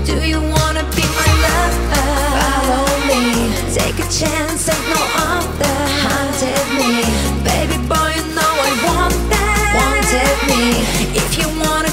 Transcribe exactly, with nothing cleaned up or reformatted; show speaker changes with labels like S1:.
S1: Do you wanna be my lover? Follow me, take a chance, ain't no other. Haunted me, baby boy, you know I want that. Wanted me, if you wanna